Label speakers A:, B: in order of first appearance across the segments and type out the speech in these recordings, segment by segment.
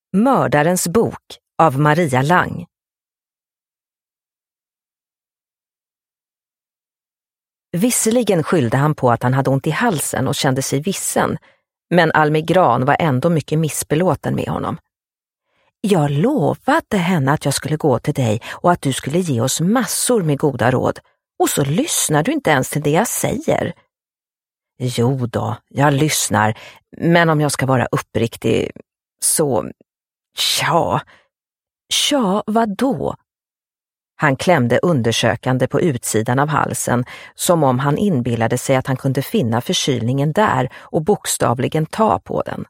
A: Mördarens bok av Maria Lang. Visserligen skyllde han på att han hade ont i halsen och kände sig vissen, men Almi Gran var ändå mycket missbelåten med honom. Jag lovade henne att jag skulle gå till dig och att du skulle ge oss massor med goda råd, och så lyssnar du inte ens till det jag säger. Jo då, jag lyssnar, men om jag ska vara uppriktig så... Tja, vadå? Han klämde undersökande på utsidan av halsen, som om han inbillade sig att han kunde finna förkylningen där och bokstavligen ta på den.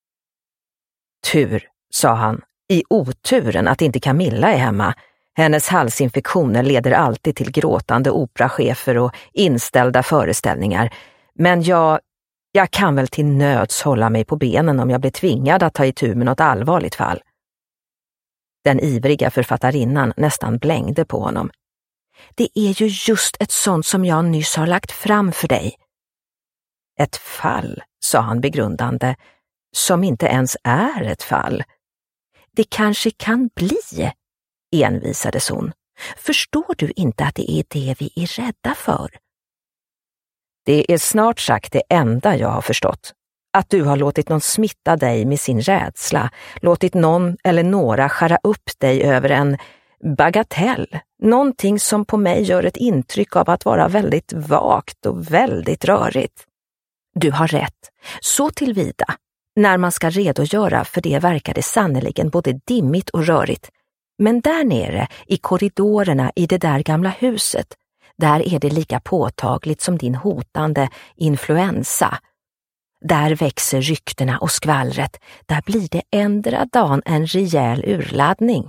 A: Tur, sa han, i oturen att inte Camilla är hemma. Hennes halsinfektioner leder alltid till gråtande operachefer och inställda föreställningar. Men jag kan väl till nöds hålla mig på benen om jag blir tvingad att ta itu med något allvarligt fall. Den ivriga författarinnan nästan blängde på honom. Det är ju just ett sånt som jag nyss har lagt fram för dig. Ett fall, sa han begrundande, som inte ens är ett fall. Det kanske kan bli, envisades hon. Förstår du inte att det är det vi är rädda för? Det är snart sagt det enda jag har förstått. Att du har låtit någon smitta dig med sin rädsla, låtit någon eller några skära upp dig över en bagatell, någonting som på mig gör ett intryck av att vara väldigt vagt och väldigt rörigt. Du har rätt, så tillvida. När man ska redogöra för det verkar det sannoliken både dimmigt och rörigt. Men där nere, i korridorerna i det där gamla huset, där är det lika påtagligt som din hotande influensa. Där växer ryktena och skvallret, där blir det ändra dagen en rejäl urladdning.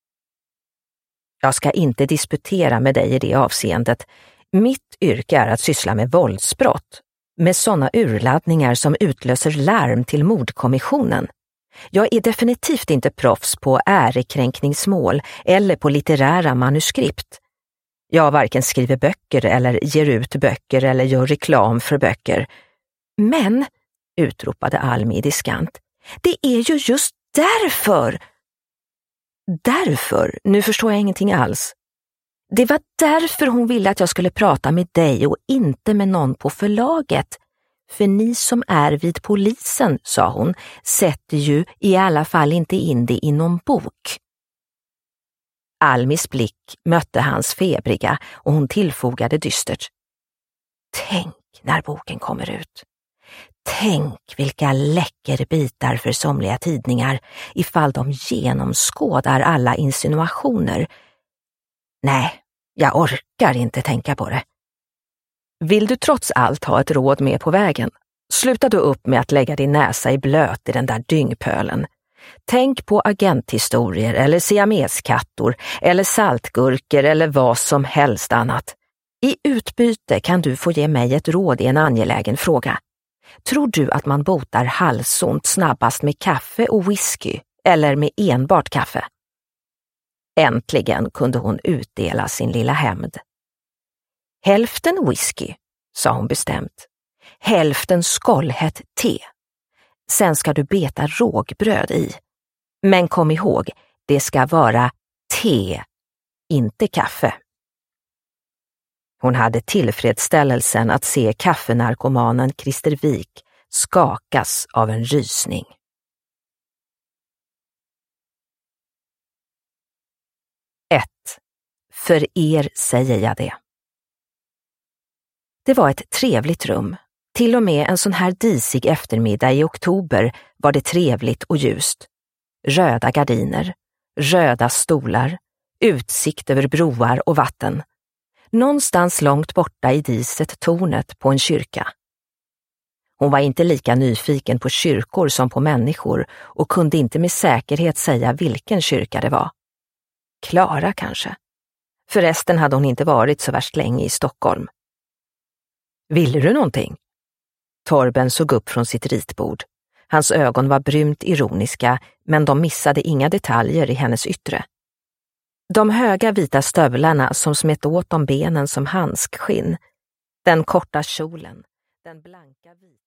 A: Jag ska inte disputera med dig i det avseendet. Mitt yrke är att syssla med våldsbrott, med sådana urladdningar som utlöser larm till mordkommissionen. Jag är definitivt inte proffs på ärekränkningsmål eller på litterära manuskript. Jag varken skriver böcker eller ger ut böcker eller gör reklam för böcker. Men, utropade Almi diskant, det är ju just därför. Därför? Nu förstår jag ingenting alls. Det var därför hon ville att jag skulle prata med dig och inte med någon på förlaget. För ni som är vid polisen, sa hon, sätter ju i alla fall inte in det i någon bok. Almis blick mötte hans febriga och hon tillfogade dystert. Tänk när boken kommer ut. Tänk vilka läckerbitar för somliga tidningar ifall de genomskådar alla insinuationer. Nej, jag orkar inte tänka på det. Vill du trots allt ha ett råd med på vägen? Sluta då upp med att lägga din näsa i blöt i den där dyngpölen. Tänk på agenthistorier eller siameskattor eller saltgurkor eller vad som helst annat. I utbyte kan du få ge mig ett råd i en angelägen fråga. Tror du att man botar halsont snabbast med kaffe och whisky eller med enbart kaffe? Äntligen kunde hon utdela sin lilla hämnd. Hälften whisky, sa hon bestämt. Hälften skållhett te. Sen ska du beta rågbröd i. Men kom ihåg, det ska vara te, inte kaffe. Hon hade tillfredsställelsen att se kaffenarkomanen Christer Wik skakas av en rysning. För er säger jag det. Det var ett trevligt rum. Till och med en sån här disig eftermiddag i oktober var det trevligt och ljust. Röda gardiner, röda stolar, utsikt över broar och vatten. Någonstans långt borta i diset tornet på en kyrka. Hon var inte lika nyfiken på kyrkor som på människor och kunde inte med säkerhet säga vilken kyrka det var. Klara kanske. Förresten hade hon inte varit så värst länge i Stockholm. Ville du någonting? Torben såg upp från sitt ritbord. Hans ögon var brunt ironiska, men de missade inga detaljer i hennes yttre. De höga vita stövlarna som smet åt om benen som handskskinn. Den korta kjolen. Den blanka vita...